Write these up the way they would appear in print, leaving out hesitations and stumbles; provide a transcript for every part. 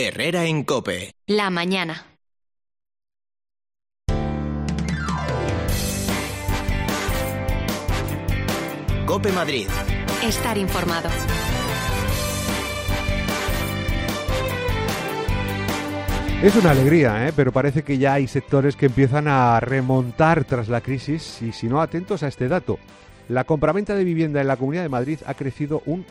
Herrera en COPE. La mañana. COPE Madrid. Estar informado. Es una alegría, pero parece que ya hay sectores que empiezan a remontar tras la crisis y, si no, atentos a este dato. La compraventa de vivienda en la Comunidad de Madrid ha crecido un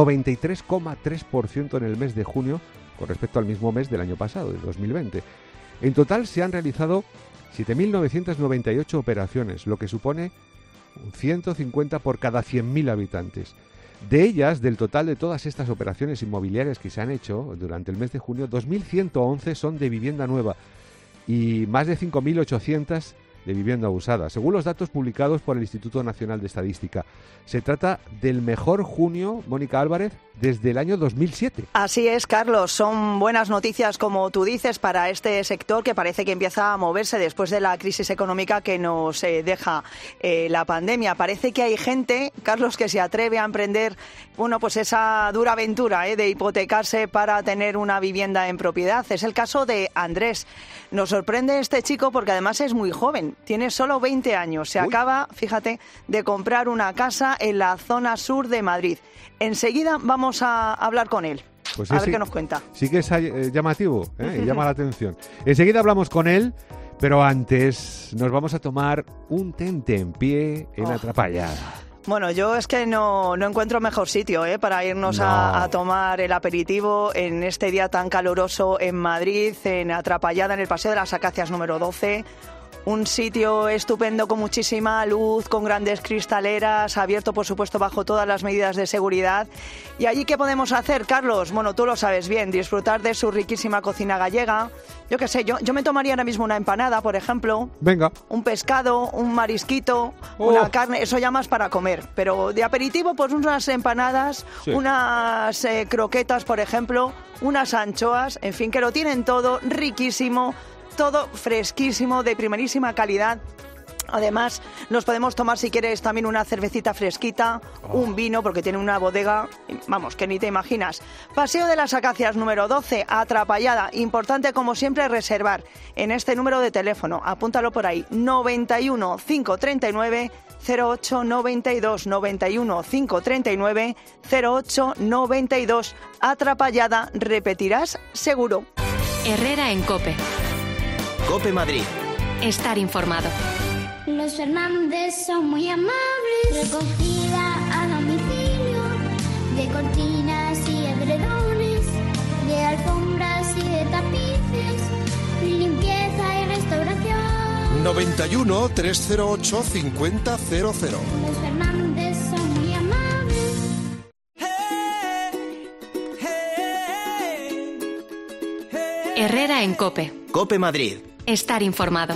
93,3% en el mes de junio con respecto al mismo mes del año pasado, de 2020. En total se han realizado 7.998 operaciones, lo que supone 150 por cada 100.000 habitantes. De ellas, del total de todas estas operaciones inmobiliarias que se han hecho durante el mes de junio, 2.111 son de vivienda nueva y más de 5.800 de vivienda usada, según los datos publicados por el Instituto Nacional de Estadística. Se trata del mejor junio, Mónica Álvarez, desde el año 2007. Así es, Carlos. Son buenas noticias, como tú dices, para este sector que parece que empieza a moverse después de la crisis económica que nos deja la pandemia. Parece que hay gente, Carlos, que se atreve a emprender, pues esa dura aventura de hipotecarse para tener una vivienda en propiedad. Es el caso de Andrés. Nos sorprende este chico porque además es muy joven. Tiene solo 20 años. Se acaba, fíjate, de comprar una casa en la zona sur de Madrid. Enseguida vamos a hablar con él. Pues a ver qué nos cuenta. Sí que es llamativo, y llama la atención. Enseguida hablamos con él, pero antes nos vamos a tomar un tentempié en Atrapallada. Bueno, yo es que no encuentro mejor sitio para irnos a tomar el aperitivo en este día tan caluroso en Madrid, en Atrapallada, en el Paseo de las Acacias número 12. Un sitio estupendo con muchísima luz, con grandes cristaleras, abierto por supuesto bajo todas las medidas de seguridad. ¿Y allí qué podemos hacer, Carlos? Bueno, tú lo sabes bien, disfrutar de su riquísima cocina gallega. Yo qué sé, yo me tomaría ahora mismo una empanada, por ejemplo. Venga. Un pescado, un marisquito, una carne, eso ya más para comer. Pero de aperitivo, pues unas empanadas, unas croquetas, por ejemplo, unas anchoas, en fin, que lo tienen todo riquísimo. Todo fresquísimo, de primerísima calidad. Además, nos podemos tomar, si quieres, también una cervecita fresquita, un vino, porque tiene una bodega, vamos, que ni te imaginas. Paseo de las Acacias número 12, Atrapallada. Importante, como siempre, reservar en este número de teléfono. Apúntalo por ahí, 91 539 0892, 91 539 0892. Atrapallada, repetirás seguro. Herrera en COPE. COPE Madrid. Estar informado. Los Fernández son muy amables. Recogida a domicilio de cortinas y edredones, de alfombras y de tapices, limpieza y restauración. 91 308 5000. Los Fernández son muy amables. Herrera en COPE. COPE Madrid. Estar informado.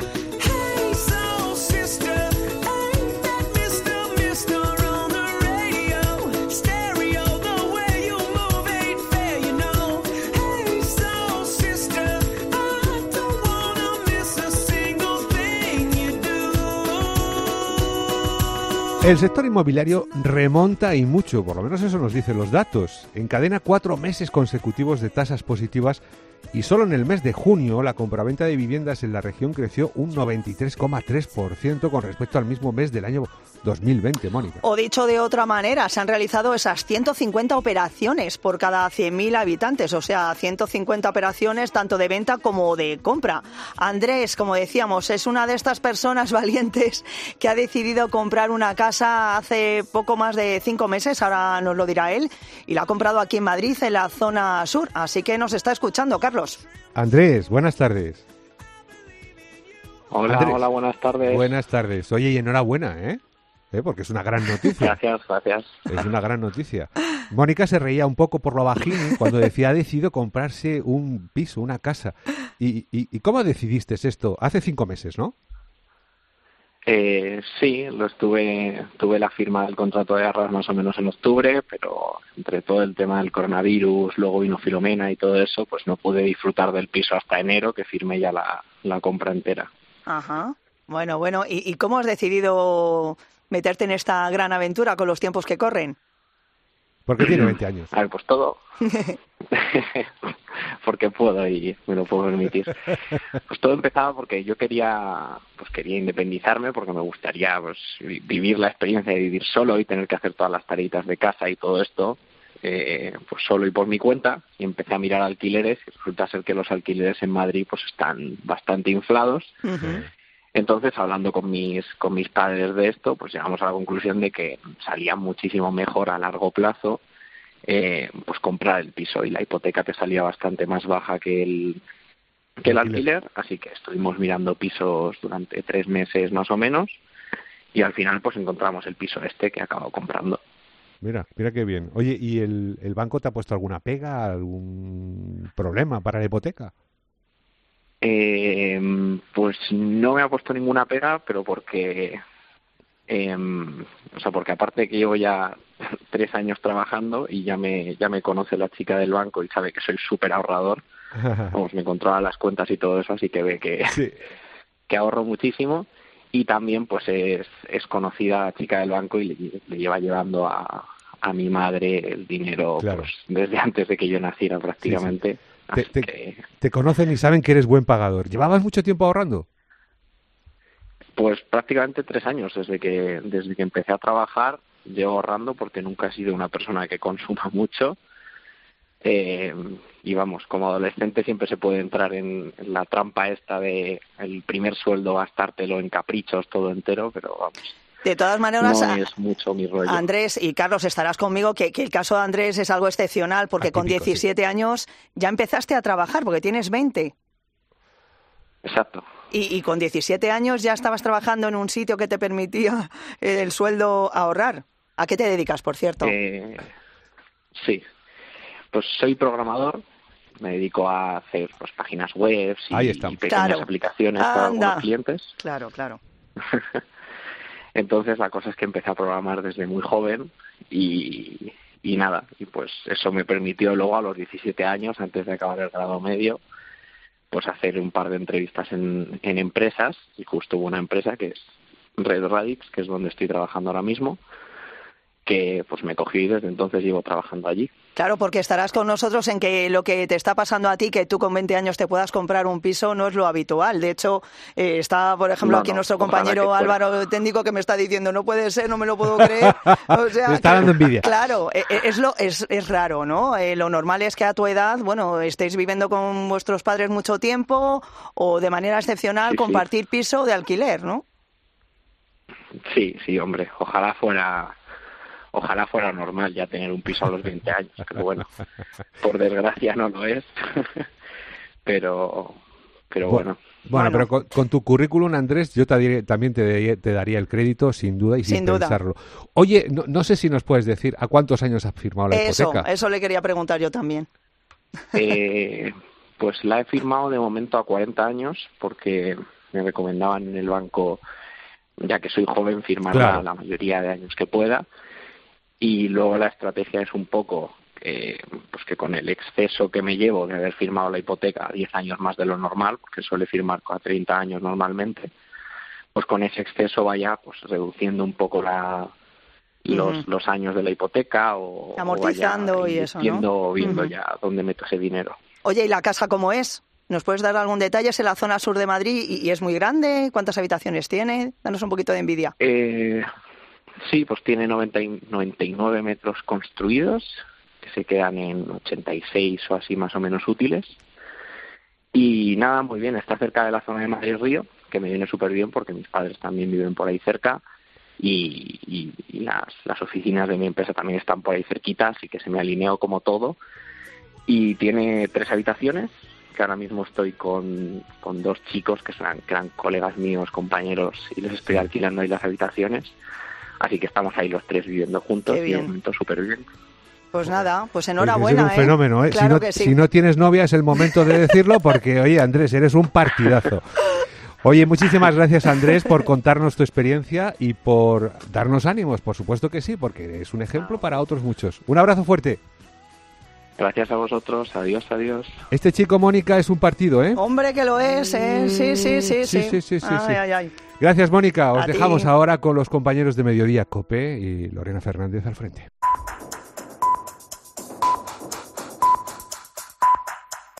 El sector inmobiliario remonta y mucho, por lo menos eso nos dicen los datos. Encadena 4 meses consecutivos de tasas positivas y solo en el mes de junio la compraventa de viviendas en la región creció un 93,3% con respecto al mismo mes del año 2020, Mónica. O dicho de otra manera, se han realizado esas 150 operaciones por cada 100.000 habitantes, o sea, 150 operaciones tanto de venta como de compra. Andrés, como decíamos, es una de estas personas valientes que ha decidido comprar una casa hace poco más de 5 meses, ahora nos lo dirá él, y la ha comprado aquí en Madrid, en la zona sur, así que nos está escuchando, Carlos. Andrés, buenas tardes. Hola, Andrés, hola, buenas tardes. Buenas tardes. Oye, y enhorabuena, porque es una gran noticia. Gracias. Es una gran noticia. Mónica se reía un poco por lo bajín cuando decía ha decidido comprarse un piso, una casa. ¿Y cómo decidiste esto? Hace 5 meses, ¿no? Sí, tuve la firma del contrato de arras más o menos en octubre, pero entre todo el tema del coronavirus, luego vino Filomena y todo eso, pues no pude disfrutar del piso hasta enero, que firmé ya la compra entera. Ajá. Bueno. ¿Y cómo has decidido meterte en esta gran aventura con los tiempos que corren? Porque tiene 20 años. A ver, pues todo porque puedo y me lo puedo permitir. Pues todo empezaba porque yo quería independizarme, porque me gustaría pues vivir la experiencia de vivir solo y tener que hacer todas las tareitas de casa y todo esto pues solo y por mi cuenta, y empecé a mirar alquileres y resulta ser que los alquileres en Madrid pues están bastante inflados. Uh-huh. Entonces, hablando con mis padres de esto, pues llegamos a la conclusión de que salía muchísimo mejor a largo plazo pues comprar el piso, y la hipoteca te salía bastante más baja que el alquiler, así que estuvimos mirando pisos durante 3 meses más o menos, y al final pues encontramos el piso que acabo comprando. Mira qué bien. Oye, ¿y el banco te ha puesto alguna pega, algún problema para la hipoteca? Pues no me ha puesto ninguna pega, pero porque porque aparte de que llevo ya 3 años trabajando y ya me conoce la chica del banco y sabe que soy súper ahorrador, vamos, me controla las cuentas y todo eso, así que ve que, sí, que ahorro muchísimo, y también pues es conocida la chica del banco y le lleva llevando a mi madre el dinero, claro, pues desde antes de que yo naciera prácticamente. Sí, sí. Te conocen y saben que eres buen pagador. ¿Llevabas mucho tiempo ahorrando? Pues prácticamente 3 años, desde que empecé a trabajar llevo ahorrando, porque nunca he sido una persona que consuma mucho, y vamos, como adolescente siempre se puede entrar en la trampa esta de el primer sueldo gastártelo en caprichos todo entero, pero vamos, de todas maneras, no es mucho mi rollo. Andrés y Carlos, estarás conmigo que el caso de Andrés es algo excepcional, porque atípico, con 17 años ya empezaste a trabajar, porque tienes 20. Exacto. Y con 17 años ya estabas trabajando en un sitio que te permitía el sueldo ahorrar. ¿A qué te dedicas, por cierto? Sí, pues soy programador, me dedico a hacer pues páginas web y pequeñas aplicaciones para algunos clientes. Claro. Entonces la cosa es que empecé a programar desde muy joven y nada, y pues eso me permitió luego a los 17 años, antes de acabar el grado medio, pues hacer un par de entrevistas en empresas, y justo hubo una empresa que es Red Radix, que es donde estoy trabajando ahora mismo, que pues me cogí y desde entonces llevo trabajando allí. Claro, porque estarás con nosotros en que lo que te está pasando a ti, que tú con 20 años te puedas comprar un piso, no es lo habitual. De hecho, está, por ejemplo, aquí nuestro compañero Álvaro Técnico, que me está diciendo, no puede ser, no me lo puedo creer. O sea, me está dando envidia. Claro, es raro, ¿no? Lo normal es que a tu edad, bueno, estéis viviendo con vuestros padres mucho tiempo, o de manera excepcional compartir piso de alquiler, ¿no? Sí, hombre, ojalá fuera normal ya tener un piso a los 20 años, pero bueno, por desgracia no lo es. pero bueno. Bueno, pero con tu currículum, Andrés, yo también te daría el crédito, sin duda y sin pensarlo. Oye, no sé si nos puedes decir a cuántos años has firmado la hipoteca. Eso le quería preguntar yo también. Pues la he firmado de momento a 40 años, porque me recomendaban en el banco, ya que soy joven, firmarla la mayoría de años que pueda. Y luego la estrategia es un poco pues que con el exceso que me llevo de haber firmado la hipoteca a 10 años más de lo normal, porque suele firmar a 30 años normalmente, pues con ese exceso vaya pues reduciendo un poco los años de la hipoteca, o amortizando, vaya y eso, ¿no? O viendo ya dónde meto ese dinero. Oye, ¿y la casa cómo es? ¿Nos puedes dar algún detalle? ¿Es en la zona sur de Madrid y es muy grande? ¿Cuántas habitaciones tiene? Danos un poquito de envidia. Sí, pues tiene 99 metros construidos, que se quedan en 86 o así más o menos útiles. Y nada, muy bien, está cerca de la zona de Madrid Río, que me viene súper bien porque mis padres también viven por ahí cerca, y las oficinas de mi empresa también están por ahí cerquita, así que se me alineó como todo. Y tiene 3 habitaciones, que ahora mismo estoy con 2 chicos que eran colegas míos, compañeros, y les estoy alquilando ahí las habitaciones. Así que estamos ahí los 3 viviendo juntos y de momento súper bien. Pues nada, pues enhorabuena. Es un fenómeno, ¿eh? Claro que sí. Si no tienes novia es el momento de decirlo, porque, oye, Andrés, eres un partidazo. Oye, muchísimas gracias, Andrés, por contarnos tu experiencia y por darnos ánimos. Por supuesto que sí, porque es un ejemplo para otros muchos. Un abrazo fuerte. Gracias a vosotros. Adiós. Este chico, Mónica, es un partido, ¿eh? Hombre, que lo es, ¿eh? Sí. Ay. Gracias, Mónica. Os dejamos ahora con los compañeros de Mediodía COPE y Lorena Fernández al frente.